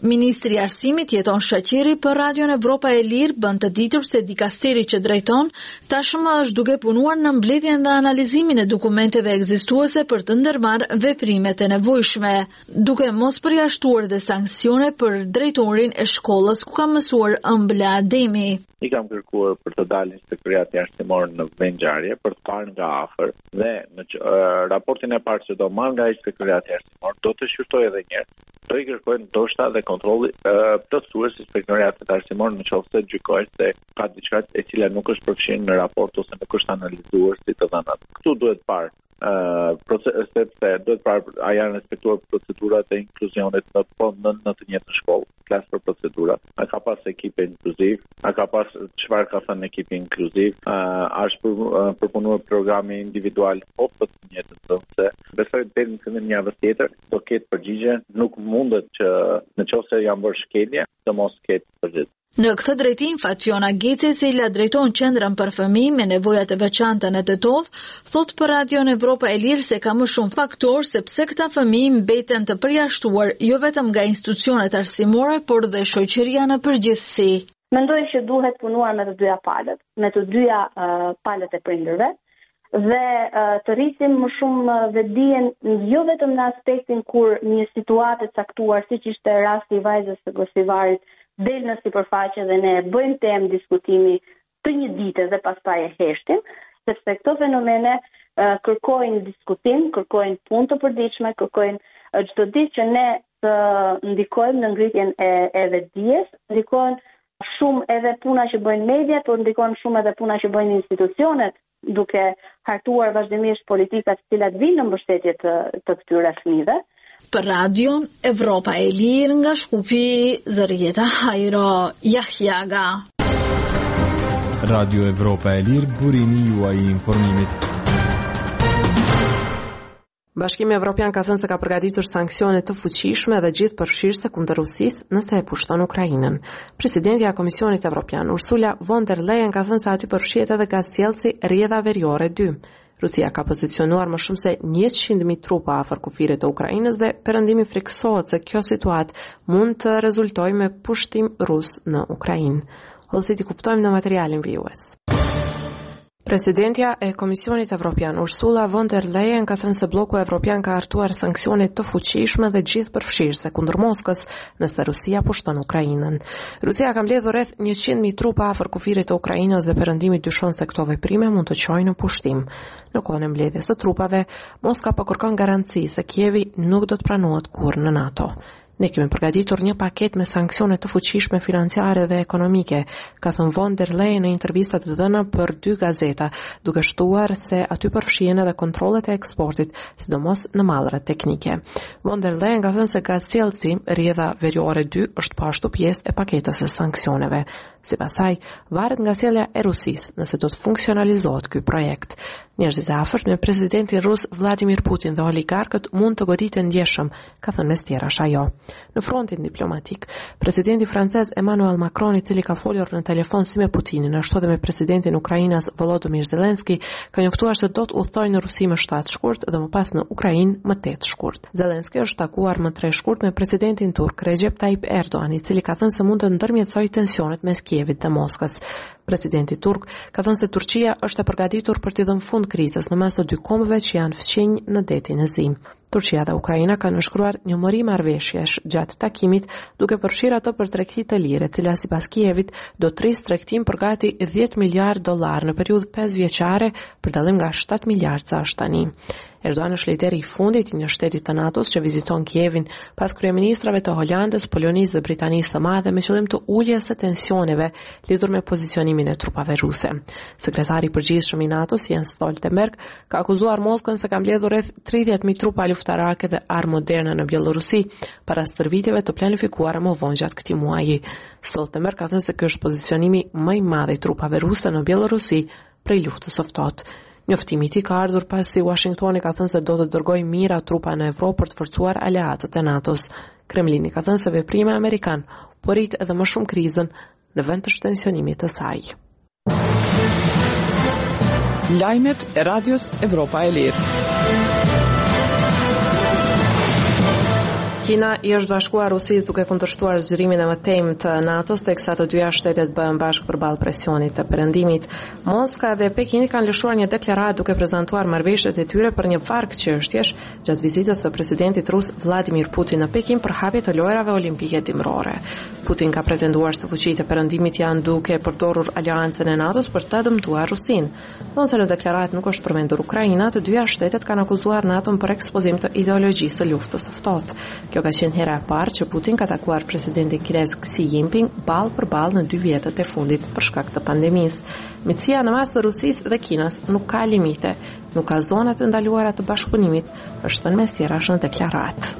Ministri i Arsimit Jeton Shaqiri për Radion Evropa e Lirë bën të ditur se dikasteri që drejton tashmë është duke punuar në mbledhjen dhe analizimin e dokumenteve ekzistuese për të ndërmarrë veprimet e nevojshme, duke mos përjashtuar dhe sanksione për drejtorin e shkollës ku ka mësuar Ëmbla Ademi. I kam kërkuar për të dalë Inspektoriati Arsimor në vendngjarje për të parë nga afër dhe në raportin e parë që do marr nga Inspektoriati Arsimor do të shqyrtoj edhe një herë. Do i kërkojnë ndoshta dhe kontrolli plotësues Inspektoriatit Arsimor nëse gjykojnë se ka diçka e cila nuk është përfshirë në raport ose nuk është analizuar si të dhënat. Këtu duhet parë sepse duhet parë a janë respektuar procedurat e inkluzionit në të njëjtën shkollë, klasë për procedura. A ka pas ekip inkluziv, a ka pas çfarë ka thënë ekipi inkluziv, a është përpunuar programi individual për të njëjtën dhënëse. Besoj deri në fillim javës tjetër do ketë përgjigje, nuk mundet që nëse janë bërë shkelje, të mos ketë përgjigje. Në këtë drejtim, Fatjona Geci, e cila drejton qendrën për fëmijë me nevojat e veçanta në Tetov, thot për Radion Evropa e Lirë se ka më shumë faktor sepse këta fëmijë mbeten të përjashtuar jo vetëm nga institucionet arsimore, por dhe shoqëria në përgjithësi. Mendoj që duhet punuar me të dyja palët, me të dyja palët e prindërve dhe të rrisim më shumë vetdijen jo vetëm në aspektin kur një situatë e caktuar siç ishte rasti i vajzës së Gosivarit del në sipërfaqe dhe ne bëjmë temë diskutimi të një dite dhe pastaj e heshtim, sepse këto fenomene kërkojnë diskutim, kërkojnë punë të përditshme, kërkojnë çdo ditë që ne të ndikojmë në ngritjen e vetdijes, ndikojnë shumë edhe puna që bëjnë media, por ndikojnë shumë edhe puna që bëjnë institucionet, duke hartuar vazhdimisht politikat të cilat vinë në mbështetje të këtyre fëmijëve. Për Radion Evropa e Lirë nga Shkupi, Zërieta Hajro, Jahjaga. Radio Evropa e Lirë, burimi juaj i informimit. Bashkimi Evropian ka thënë se ka përgatitur sanksione të fuqishme dhe gjithëpërfshirëse kundër Rusisë nëse e pushton Ukrainën. Presidentja e Komisionit Evropian, Ursula von der Leyen, ka thënë se aty përfshihet edhe gazcjellsi Rrjedha Veriore 2. Rusia ka pozicionuar më shumë se 100.000 trupa afër kufirit të Ukrainës dhe perëndimi friksohet se kjo situatë mund të rezultojë me pushtim rus në Ukrainë. Ose ti kuptojmë në materialin vijues. Presidentja e Komisionit Evropian, Ursula von der Leyen, ka thënë se bloku evropian ka hartuar sanksione të fuqishme dhe gjithëpërfshirëse kundër Moskës nëse Rusia pushton Ukrainën. Rusia ka mbledhur rreth 100.000 trupa afër kufirit të Ukrainës dhe perëndimi dyshon se këto veprime mund të çojnë në pushtim. Në kohën e mbledhjes së trupave, Moska po kërkon garanci se Kievi nuk do të pranohet kurrë në NATO. Ne kemi përgatitur një paket me sanksione të fuqishme financiare dhe ekonomike, ka thënë von der Leyen në intervistat të dhëna për 2 gazeta, duke shtuar se aty përfshihen edhe kontrollet e eksportit, sidomos në mallrat teknike. Von der Leyen ka thënë se gazcjellsi Rrjedha Veriore 2 është po ashtu pjesë e paketës së sanksioneve. Sipas saj, varet nga sjellja e Rusisë nëse do të funksionalizohet ky projekt. Njerëzit e afërt me presidentin rus Vladimir Putin dhe oligarkët mund të goditen ndjeshëm, ka thënë mes tjerash ajo. Në frontin diplomatik, presidenti francez Emmanuel Macron, i cili ka folur në telefon si me Putinin, ashtu edhe me presidentin e Ukrainës Volodymyr Zelensky, ka njoftuar se do të udhtojë në Rusi më 7 shkurt dhe më pas në Ukrainë më 8 shkurt. Zelensky është takuar më 3 shkurt me presidentin turk Recep Tayyip Erdogan, i cili ka thënë se mund të ndërmjetësojë tensionet mes Kievit dhe Moskës. Presidenti turk ka thënë se Turqia është e përgatitur për t'i dhënë fund krizës në mes të 2 kombëve që janë fqinj në detin e Zi. Turqia dhe Ukraina kanë nënshkruar një mori marrëveshjesh gjatë takimit, duke përfshirë ato për tregti të lirë, e cila sipas Kievit do të rrisë tregtim për gati $10 miliardë në periudhë 5 vjeçare, për dallim nga 7 miliardë sa është tani. Erdogan është lideri i fundit i një shteti të NATO-s që viziton Kievin pas kryeministrave të Holandës, Polonisë dhe Britanisë së Madhe me qëllim të uljes së tensioneve lidhur me pozicionimin e trupave ruse. Sekretari i përgjithshëm i NATO-s, Jens Stoltenberg, ka akuzuar Moskën se ka mbledhur rreth 30.000 trupa luftarake dhe armë moderne në Bielorusi para stërvitjeve të planifikuara më vonë gjatë këtij muaji. Stoltenberg ka thënë se ky është pozicionimi më i madh i trupave ruse në Bielorusi prej luftës së ftohtë. Njoftimi i tij ka ardhur pasi Washingtoni ka thënë se do të dërgojë mira trupa në Evropë për të forcuar aleatët e NATO-s. Kremlini ka thënë se veprimi amerikan po rrit edhe më shumë krizën në vend të shtensionimit të saj. Lajmet e Radios Evropa e Lirë. Kina I është bashkuar Rusisë duke kundërshtuar zgjerimin e mëtejmë të NATO-s, teksa të dyja shtetet bëhen bashkë përballë presionit të Perëndimit. Moska dhe Pekini kanë lëshuar një deklaratë duke prezantuar marrëveshjet e tyre për një varg çështjesh gjatë vizitës së presidentit rus Vladimir Putin në Pekin për hapjen e lojrave olimpike dimrore. Putin ka pretenduar se fuqitë e Perëndimit janë duke përdorur aleancën e NATO-s për të dëmtuar Rusinë. Nëse në deklaratë nuk është përmendur Ukraina, të dyja shtetet kanë akuzuar NATO-n për ekspozim të ideologjisë së luftës së ftohtë. Kjo ka qenë hera e parë që Putin ka takuar presidentin kinez Xi Jinping ballë për ballë në 2 vjetët e fundit për shkak të pandemisë. Miqësia në mes të Rusisë dhe Kinës nuk ka limite, nuk ka zona të ndaluara të bashkëpunimit, është thënë mes tjerash në deklaratë.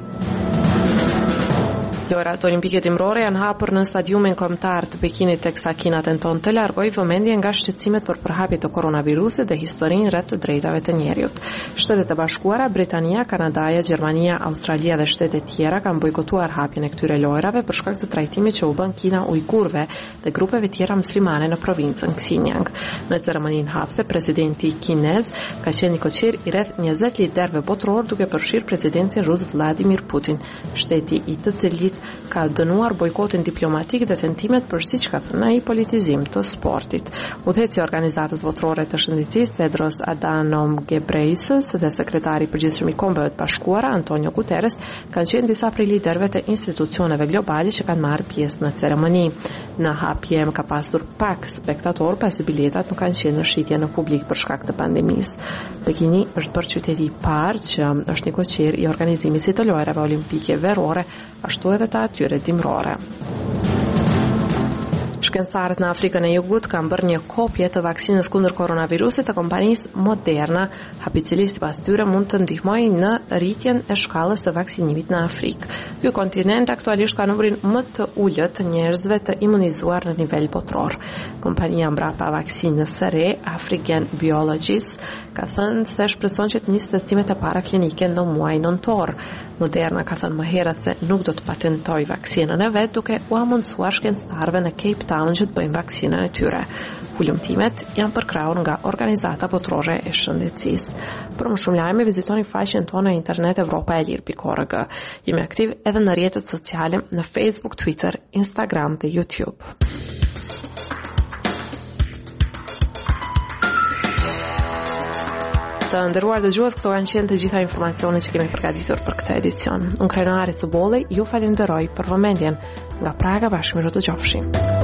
Lojrat olimpike dimrore janë hapur në stadiumin kombëtar të Pekinit teksa Kina tenton të largojë vëmendjen nga shqetësimet për përhapjen e koronavirusit dhe historinë rreth të drejtave të njerëzit. Shtetet e Bashkuara, Britania, Kanadaja, Gjermania, Australia dhe shtetet tjera kanë bojkotuar hapjen e këtyre lojrave për shkak të trajtimit që u bën Kina ujgurëve dhe grupeve tjera muslimane në provincën Xinjiang. Në ceremoninë hapse, presidenti kinez ka qenë koqir I rreth 20 liderëve botror duke përfshirë presidentin rus Vladimir Putin, shteti I të cilit ka dënuar bojkotin diplomatik dhe tentimet për siç ka thënë ai politizim të sportit. Udhëheci I organizatës botrore të shëndetësisë Tedros Adhanom Ghebreyesus dhe sekretari I përgjithshëm I Kombeve të Bashkuara Antonio Guterres kanë qenë disa prej liderëve të institucioneve globale që kanë marrë pjesë në ceremoni. Në hapje ka pasur pak spektatorë pasi biletat nuk kanë qenë në shitje në publik për shkak të pandemisë. Pekini është bërë qyteti I parë që është një koqir I organizimit si të lojrave olimpike verore, ashtu edhe të atyre dimrore. Shkencëtarët në Afrikën e Jugut kanë bërë një kopje të vaksinës kundër koronavirusit të kompanisë Moderna, hapi I cili sipas tyre mund të ndihmojë në rritjen e shkallës së vaksinimit në Afrikë. Ky kontinent aktualisht ka numrin më të ulët të njerëzve të imunizuar në nivel botror. Kompania mbrapa vaksinës së re, African Biologics, ka thënë se shpreson që të nisë testimet e para klinike në muajin nëntor. Moderna ka thënë më herët se nuk do të patentojë vaksinën e vet, duke u amundsuar shkencëtarëve në Cape Town që të bëjnë vaksinën e tyre. Hulumtimet janë përkrahur nga Organizata Botrore e Shëndetësisë. Për më shumë lajme vizitoni faqen tonë në internet evropaelir.org. Jemi aktiv edhe në rrjetet sociale në Facebook, Twitter, Instagram dhe YouTube. Të nderuar dëgjues, këto kanë qenë të gjitha informacionet që kemi përgatitur për këtë edicion. Unë Krenare Cubolej ju falenderoj për vëmendjen. Nga Praga bashkë të dëgjofshim.